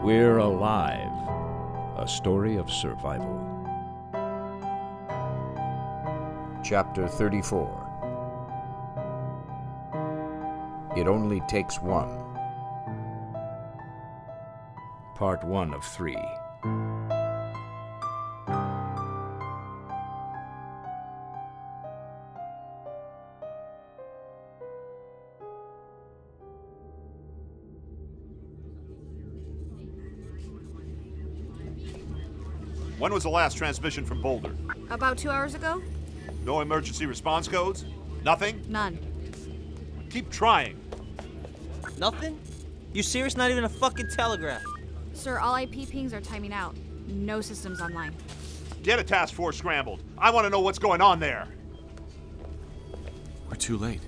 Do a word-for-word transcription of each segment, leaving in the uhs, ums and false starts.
We're Alive, a story of survival. Chapter thirty-four. It Only Takes One. Part one of three. When was the last transmission from Boulder? About two hours ago? No emergency response codes? Nothing? None. Keep trying. Nothing? You serious? Not even a fucking telegraph? Sir, all I P pings are timing out. No systems online. Get a task force scrambled. I want to know what's going on there. We're too late.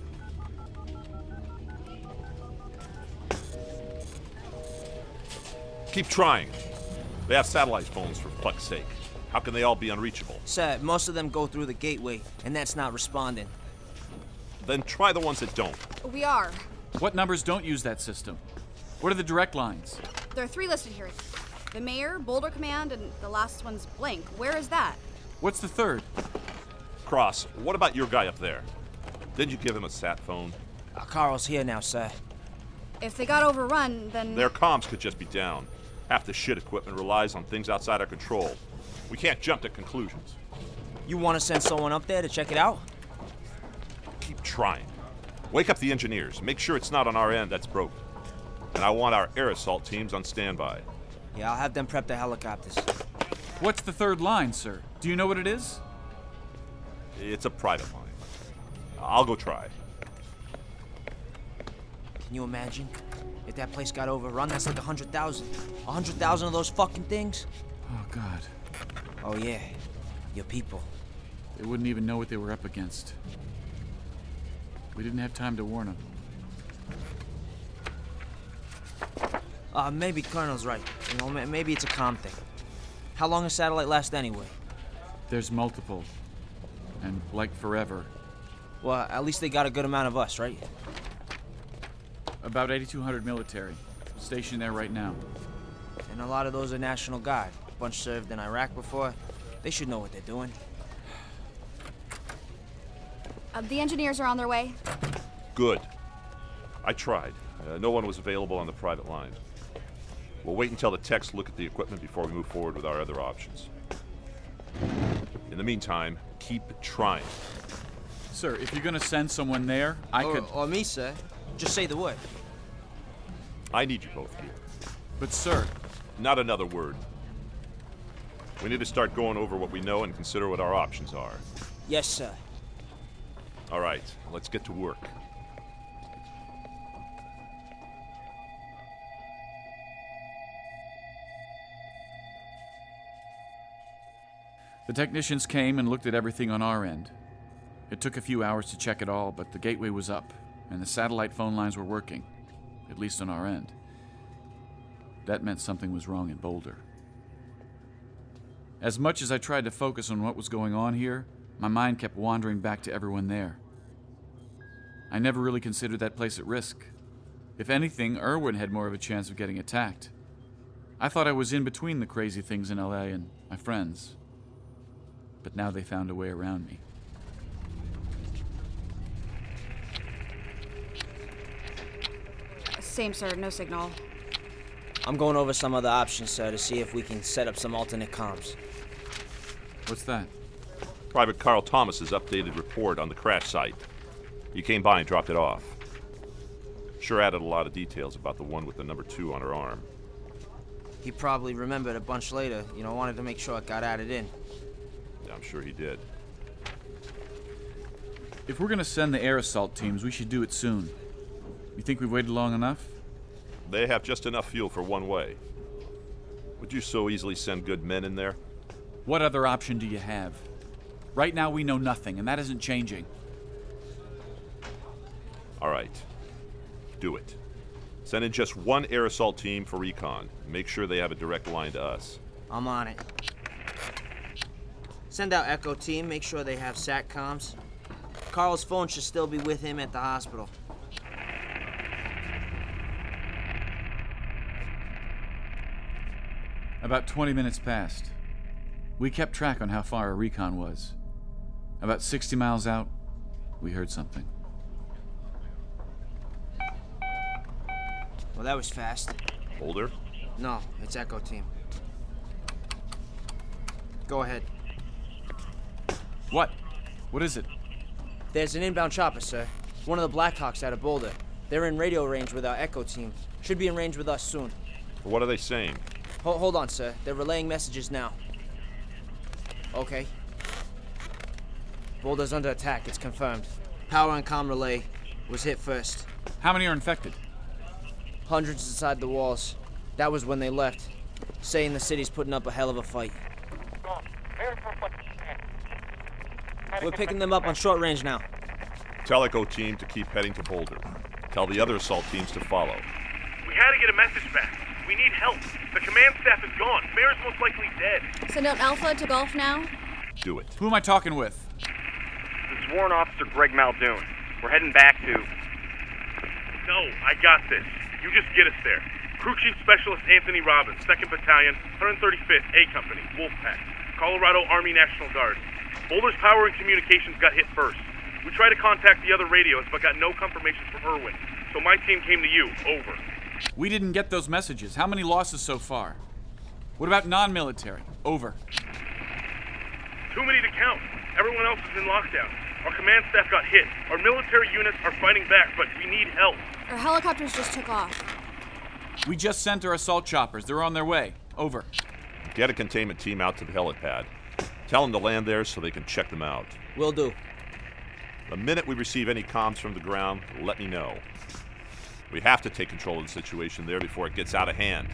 Keep trying. They have satellite phones, for fuck's sake. How can they all be unreachable? Sir, most of them go through the gateway, and that's not responding. Then try the ones that don't. We are. What numbers don't use that system? What are the direct lines? There are three listed here. The Mayor, Boulder Command, and the last one's blank. Where is that? What's the third? Cross, what about your guy up there? Didn't you give him a sat phone? Uh, Carl's here now, sir. If they got overrun, then... Their comms could just be down. Half the shit equipment relies on things outside our control. We can't jump to conclusions. You want to send someone up there to check it out? Keep trying. Wake up the engineers. Make sure it's not on our end that's broken. And I want our air assault teams on standby. Yeah, I'll have them prep the helicopters. What's the third line, sir? Do you know what it is? It's a private line. I'll go try. Can you imagine? If that place got overrun, that's like a hundred thousand. A hundred thousand of those fucking things? Oh, God. Oh, yeah. Your people. They wouldn't even know what they were up against. We didn't have time to warn them. Uh, maybe Colonel's right. You know, maybe it's a comm thing. How long does satellite last anyway? There's multiple. And like forever. Well, at least they got a good amount of us, right? About eighty-two hundred military. Stationed there right now. And a lot of those are National Guard. A bunch served in Iraq before. They should know what they're doing. Uh, the engineers are on their way. Good. I tried. Uh, no one was available on the private line. We'll wait until the techs look at the equipment before we move forward with our other options. In the meantime, keep trying. Sir, if you're gonna send someone there, I or, could... Or me, sir. Just say the word. I need you both here. But sir... Not another word. We need to start going over what we know and consider what our options are. Yes, sir. All right, let's get to work. The technicians came and looked at everything on our end. It took a few hours to check it all, but the gateway was up, and the satellite phone lines were working, at least on our end. That meant something was wrong in Boulder. As much as I tried to focus on what was going on here, my mind kept wandering back to everyone there. I never really considered that place at risk. If anything, Irwin had more of a chance of getting attacked. I thought I was in between the crazy things in L A and my friends. But now they found a way around me. Same, sir. No signal. I'm going over some other options, sir, to see if we can set up some alternate comms. What's that? Private Carl Thomas's updated report on the crash site. He came by and dropped it off. Sure added a lot of details about the one with the number two on her arm. He probably remembered a bunch later, you know, wanted to make sure it got added in. Yeah, I'm sure he did. If we're gonna send the air assault teams, we should do it soon. You think we've waited long enough? They have just enough fuel for one way. Would you so easily send good men in there? What other option do you have? Right now we know nothing, and that isn't changing. All right. Do it. Send in just one air assault team for recon. Make sure they have a direct line to us. I'm on it. Send out Echo team, make sure they have sat comms. Carl's phone should still be with him at the hospital. About twenty minutes passed. We kept track on how far our recon was. About sixty miles out, we heard something. Well, that was fast. Boulder? No, it's Echo Team. Go ahead. What? What is it? There's an inbound chopper, sir. One of the Blackhawks out of Boulder. They're in radio range with our Echo Team. Should be in range with us soon. What are they saying? Ho- hold on, sir. They're relaying messages now. Okay. Boulder's under attack, it's confirmed. Power and comm relay was hit first. How many are infected? Hundreds inside the walls. That was when they left, saying the city's putting up a hell of a fight. We're picking them up on short range now. Tell Echo Team to keep heading to Boulder. Tell the other assault teams to follow. We had to get a message back. We need help. The command staff is gone. Mayor's most likely dead. Send out Alpha to Golf now? Do it. Who am I talking with? This is Warrant Officer Greg Muldoon. We're heading back to... No, I got this. You just get us there. Crew Chief Specialist Anthony Robbins, second Battalion, one hundred thirty-fifth A Company, Wolfpack, Colorado Army National Guard. Boulder's power and communications got hit first. We tried to contact the other radios, but got no confirmation from Irwin. So my team came to you. Over. We didn't get those messages. How many losses so far? What about non-military? Over. Too many to count. Everyone else is in lockdown. Our command staff got hit. Our military units are fighting back, but we need help. Our helicopters just took off. We just sent our assault choppers. They're on their way. Over. Get a containment team out to the helipad. Tell them to land there so they can check them out. Will do. The minute we receive any comms from the ground, let me know. We have to take control of the situation there before it gets out of hand.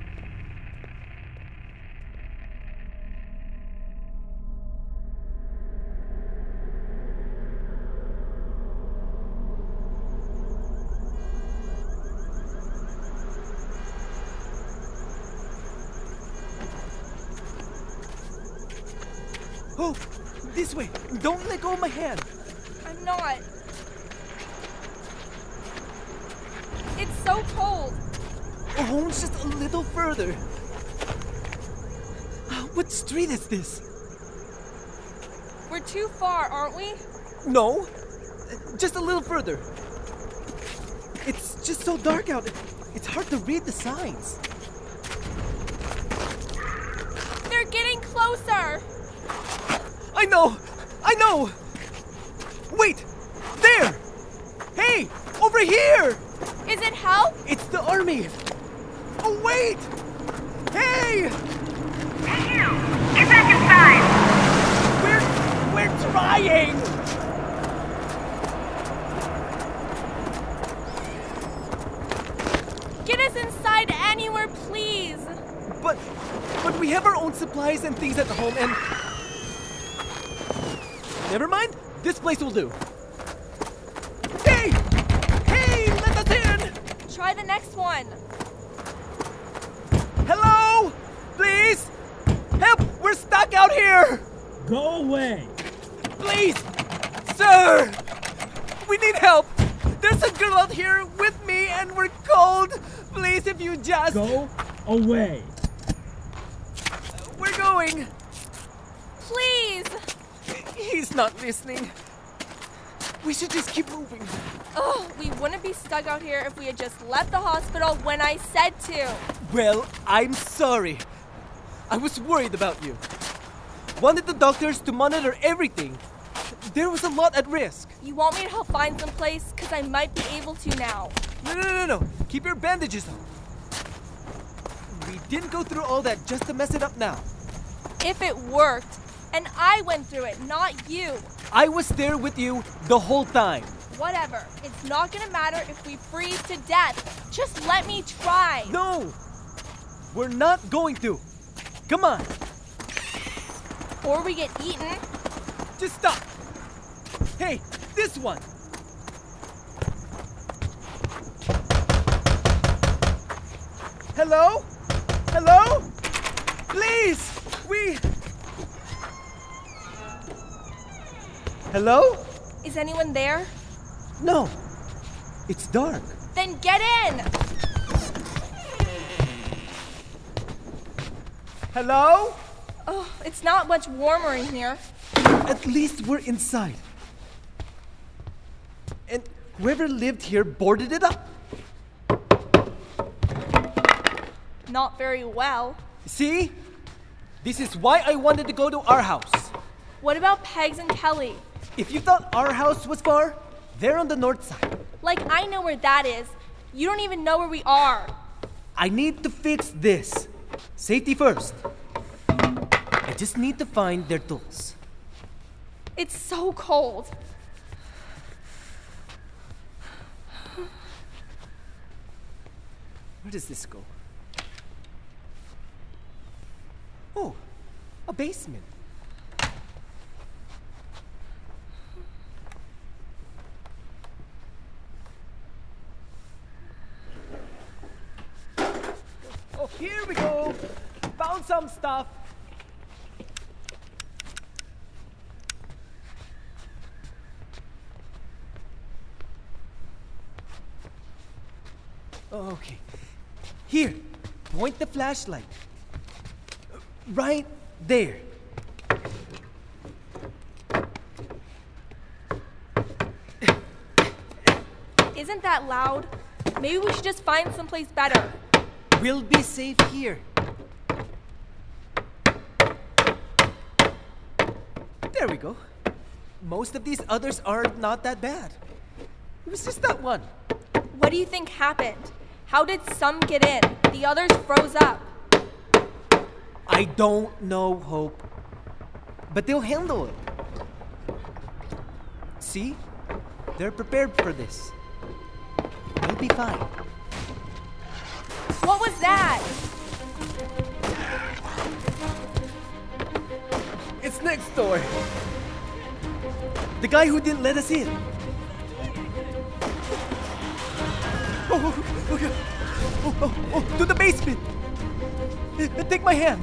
Oh, this way. Don't let go of my hand. I'm not. It's so cold. Oh, it's just a little further. What street is this? We're too far, aren't we? No, just a little further. It's just so dark out. It's hard to read the signs. They're getting closer. I know! I know! Wait! There! Hey! Over here! Is it help? It's the army! Oh, wait! Hey! Hey, you! Get back inside! We're... we're trying! Get us inside anywhere, please! But... but we have our own supplies and things at home and... Never mind, this place will do. Hey! Hey, let us in! Try the next one. Hello? Please? Help! We're stuck out here! Go away! Please! Sir! We need help! There's a girl out here with me and we're cold! Please, if you just... Go away! We're going! Please! He's not listening. We should just keep moving. Oh, we wouldn't be stuck out here if we had just left the hospital when I said to. Well, I'm sorry. I was worried about you. Wanted the doctors to monitor everything. There was a lot at risk. You want me to help find some place? Because I might be able to now. No, no, no, no. Keep your bandages on. We didn't go through all that just to mess it up now. If it worked, and I went through it, not you. I was there with you the whole time. Whatever. It's not gonna matter if we freeze to death. Just let me try. No! We're not going to. Come on. Or we get eaten. Just stop. Hey, this one. Hello? Hello? Please! We... Hello? Is anyone there? No. It's dark. Then get in! Hello? Oh, it's not much warmer in here. At least we're inside. And whoever lived here boarded it up. Not very well. See? This is why I wanted to go to our house. What about Pegs and Kelly? If you thought our house was far, they're on the north side. Like, I know where that is. You don't even know where we are. I need to fix this. Safety first. I just need to find their tools. It's so cold. Where does this go? Oh, a basement. Oh, here we go. Found some stuff. Oh, okay. Here, point the flashlight. Right there. Isn't that loud? Maybe we should just find someplace better. We'll be safe here. There we go. Most of these others are not that bad. It was just that one. What do you think happened? How did some get in? The others froze up. I don't know, Hope. But they'll handle it. See? They're prepared for this. They'll be fine. What was that? It's next door. The guy who didn't let us in. Oh, okay. Oh, oh, oh, to the basement. Uh, Take my hand.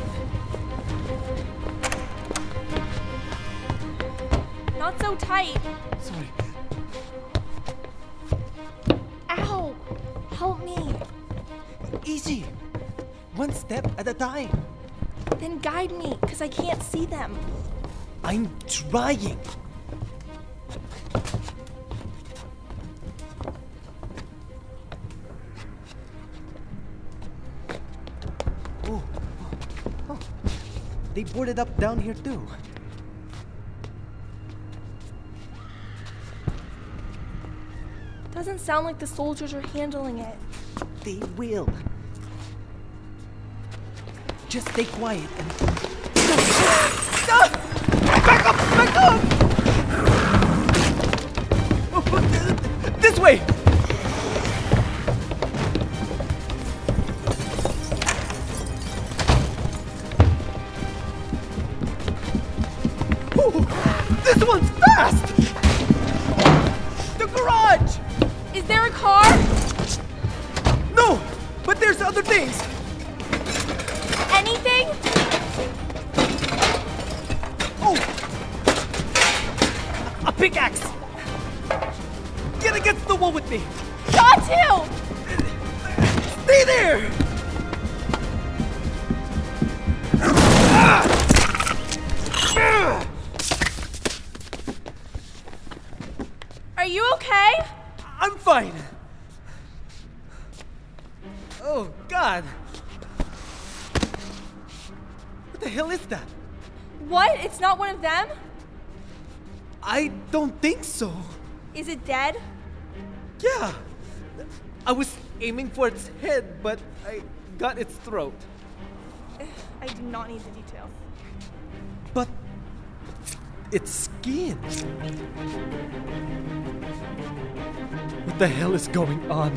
Not so tight. Sorry. Ow! Help me. Easy. One step at a time. Then guide me, because I can't see them. I'm trying. Oh, oh, oh. They boarded up down here too. Doesn't sound like the soldiers are handling it. They will. Just stay quiet and... Stop! Back up! Back up! This way! Ooh, this one's fast! The garage! Is there a car? No, but there's other things. Anything? Oh! A pickaxe! Get against the wall with me! Got to! Stay there! Are you okay? I'm fine. Oh, God. What the hell is that? What? It's not one of them? I don't think so. Is it dead? Yeah. I was aiming for its head, but I got its throat. I do not need the details. But its skin. What the hell is going on?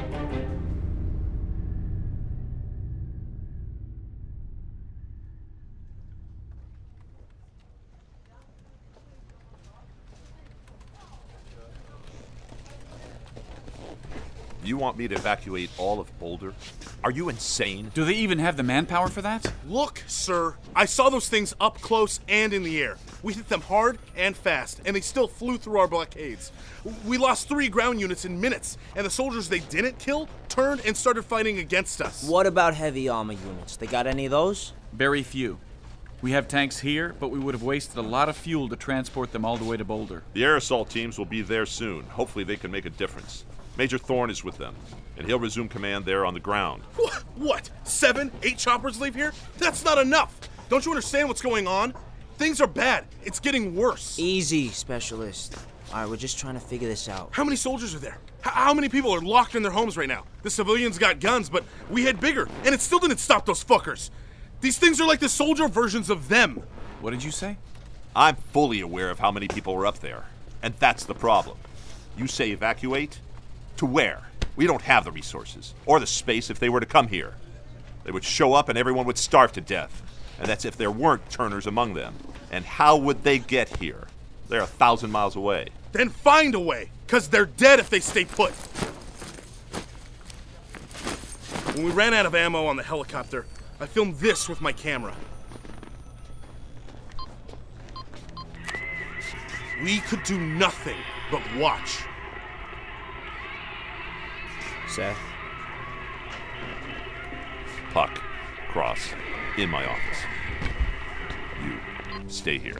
You want me to evacuate all of Boulder? Are you insane? Do they even have the manpower for that? Look, sir, I saw those things up close and in the air. We hit them hard and fast, and they still flew through our blockades. We lost three ground units in minutes, and the soldiers they didn't kill turned and started fighting against us. What about heavy armor units? They got any of those? Very few. We have tanks here, but we would have wasted a lot of fuel to transport them all the way to Boulder. The air assault teams will be there soon. Hopefully they can make a difference. Major Thorne is with them, and he'll resume command there on the ground. What? What? Seven, eight choppers leave here? That's not enough! Don't you understand what's going on? Things are bad. It's getting worse. Easy, Specialist. All right, we're just trying to figure this out. How many soldiers are there? H- how many people are locked in their homes right now? The civilians got guns, but we had bigger, and it still didn't stop those fuckers. These things are like the soldier versions of them. What did you say? I'm fully aware of how many people are up there, and that's the problem. You say evacuate? To where? We don't have the resources, or the space if they were to come here. They would show up and everyone would starve to death. And that's if there weren't Turners among them. And how would they get here? They're a thousand miles away. Then find a way, because they're dead if they stay put. When we ran out of ammo on the helicopter, I filmed this with my camera. We could do nothing but watch. Seth? Puck, Cross, in my office. You, stay here.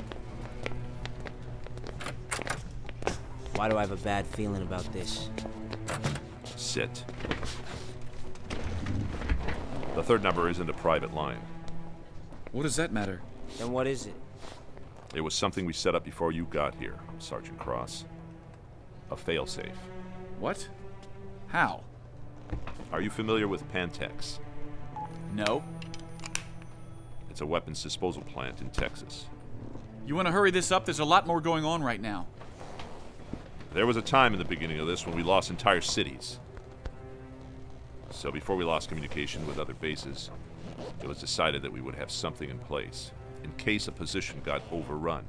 Why do I have a bad feeling about this? Sit. The third number isn't a private line. What does that matter? Then what is it? It was something we set up before you got here, Sergeant Cross. A failsafe. What? How? Are you familiar with Pantex? No. It's a weapons disposal plant in Texas. You want to hurry this up? There's a lot more going on right now. There was a time in the beginning of this when we lost entire cities. So before we lost communication with other bases, it was decided that we would have something in place in case a position got overrun.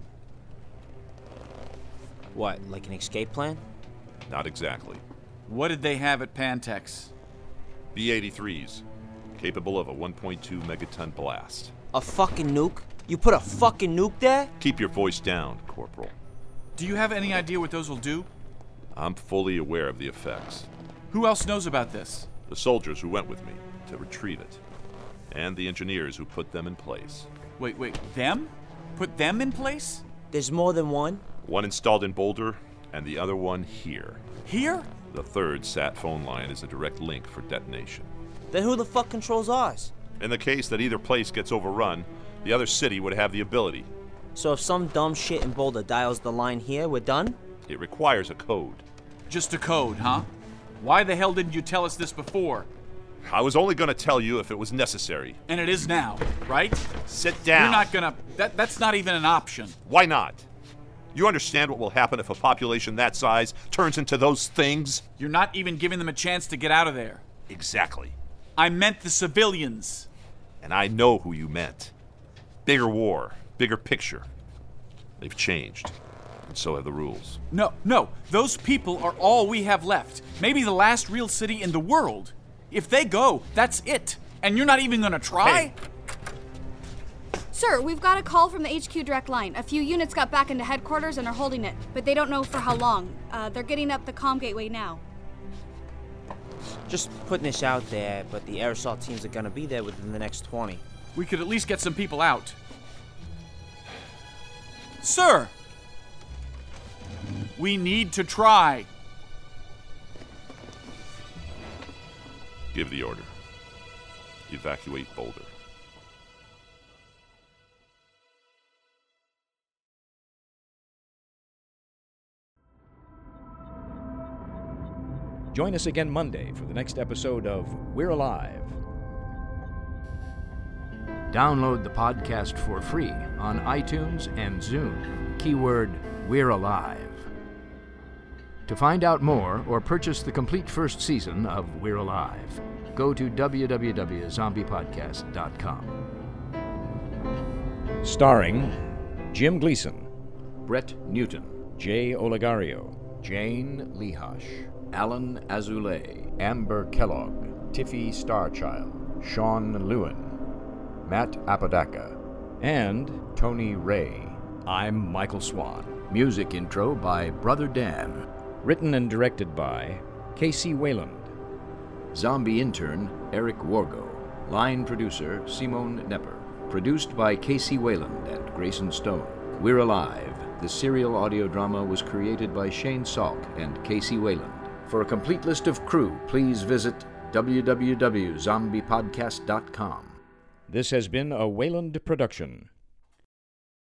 What, like an escape plan? Not exactly. What did they have at Pantex? B eighty-threes, capable of a one point two megaton blast. A fucking nuke? You put a fucking nuke there? Keep your voice down, Corporal. Do you have any idea what those will do? I'm fully aware of the effects. Who else knows about this? The soldiers who went with me to retrieve it, and the engineers who put them in place. Wait, wait, them? Put them in place? There's more than one? One installed in Boulder, and the other one here. Here? The third sat phone line is a direct link for detonation. Then who the fuck controls ours? In the case that either place gets overrun, the other city would have the ability. So if some dumb shit in Boulder dials the line here, we're done? It requires a code. Just a code, huh? Why the hell didn't you tell us this before? I was only going to tell you if it was necessary. And it is now, right? Sit down. You're not gonna... That, that's not even an option. Why not? You understand what will happen if a population that size turns into those things? You're not even giving them a chance to get out of there. Exactly. I meant the civilians. And I know who you meant. Bigger war, bigger picture. They've changed. And so have the rules. No, no. Those people are all we have left. Maybe the last real city in the world. If they go, that's it. And you're not even gonna try? Hey. Sir, we've got a call from the H Q direct line. A few units got back into headquarters and are holding it, but they don't know for how long. Uh, they're getting up the comm gateway now. Just putting this out there, but the air assault teams are gonna be there within the next twenty. We could at least get some people out. Sir! We need to try. Give the order. Evacuate Boulder. Join us again Monday for the next episode of We're Alive. Download the podcast for free on iTunes and Zune. Keyword We're Alive. To find out more or purchase the complete first season of We're Alive, go to w w w dot zombie podcast dot com. Starring Jim Gleason, Brett Newton, Jay Olegario, Jane Lehosh, Alan Azoulay, Amber Kellogg, Tiffy Starchild, Sean Lewin, Matt Apodaca, and Tony Ray. I'm Michael Swan. Music intro by Brother Dan. Written and directed by Casey Wayland. Zombie intern Eric Wargo. Line producer Simone Nepper. Produced by Casey Wayland and Grayson Stone. We're Alive. The serial audio drama was created by Shane Salk and Casey Wayland. For a complete list of crew, please visit w w w dot zombie podcast dot com. This has been a Wayland production.